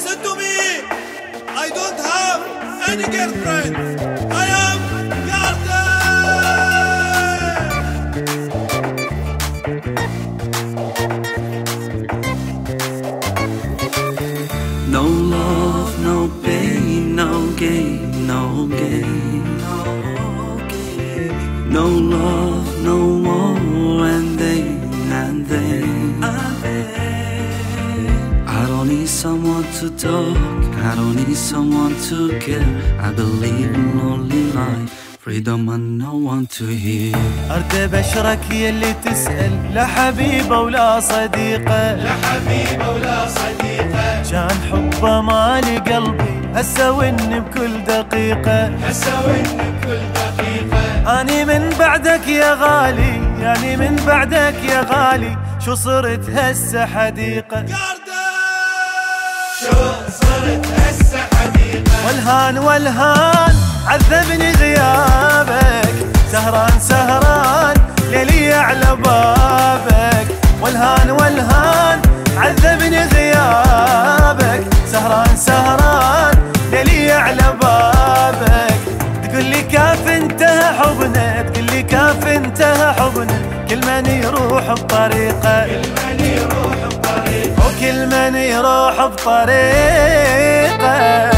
Listen to me. I don't have any girlfriend. I am Garden. No love, no pain, no gain, no gain. No love, no more, and then I don't need someone to talk, I don't need someone to care. I believe in lonely life, freedom and no one to hear. أرد بشرك يلي تسأل، لا حبيبة ولا صديقة، لا حبيبة ولا صديقة. كان حبه مالي قلبي هسه ون بكل دقيقة، هسه ون بكل دقيقة. أني من بعدك يا غالي، يعني من بعدك يا غالي، شو صرت هسه حديقة. شو صرت هسه حديقة. والهان والهان عذبني غيابك، سهران سهران ليلي على بابك. والهان والهان عذبني غيابك، سهران سهران ليلي على بابك. تقول لي كاف انتهى حبنا، تقول لي كاف انتهى حبنا، كل من يروح بطريقه، كل من يروح بطريقه، وكل من يروح بطريقه.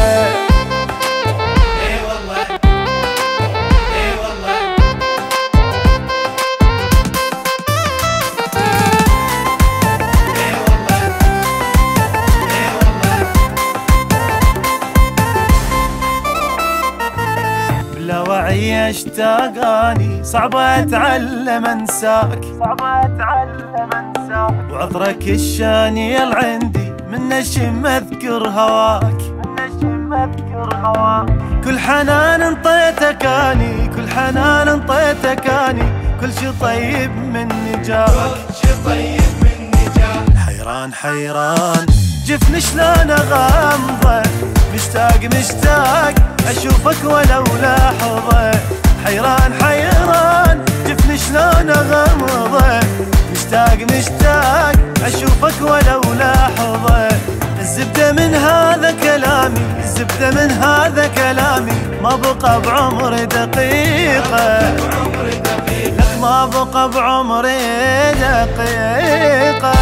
لا وعي اشتاقاني، صعبة اتعلم انساك، صعبة اتعلم انساك. وعطرك الشاني عندي، من نشم اذكر هواك، من نشم اذكر هواك. كل حنان انطيتك اني، كل حنان انطيتك اني، كل شي طيب مني جاك، كل شي طيب مني جاك. حيران حيران جفن شلون اغمضه، مشتاق مشتاق اشوفك ولو لحظه. حيران حيران جفن شلون اغمضه، مشتاق مشتاق اشوفك ولو لحظه. الزبده من هذا كلامي، الزبده من هذا كلامي، ما بقى بعمري دقيقه، لك ما بقى بعمري دقيقه.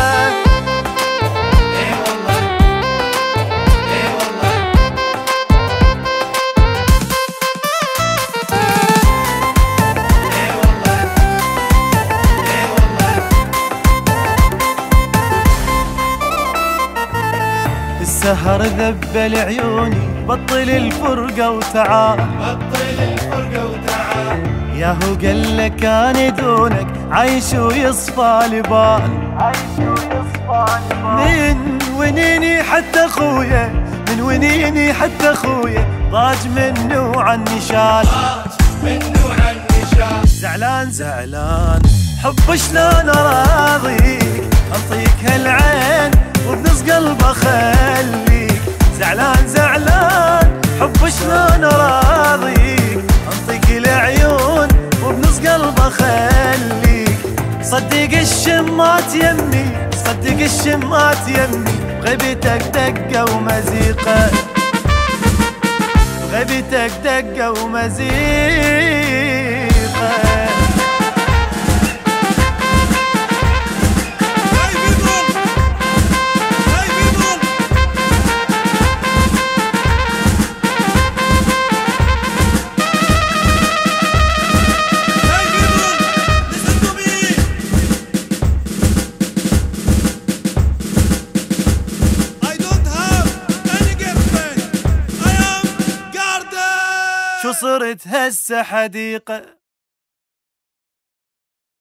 السهر ذبل عيوني، بطل الفرقة وتعال، بطل الفرقة وتعال. ياهو قال لك أنا دونك عايش ويصفى لبال، عايش ويصفى لبال. من ونيني حتى خويا، من ونيني حتى خويا، ضاج منه عني شال، ضاج منه عني شال. زعلان زعلان حب شلون اراضيك، انطيك هالعين وبنص قلب اخليك. زعلان زعلان حب شلون اراضيك، انطيك العيون وبنص قلب اخليك. صدق الشمات يمي، صدق الشمات يمي، غيبتك دقه ومزيقه، غيبتك دقه ومزيقه. شو صرت هسه حديقة.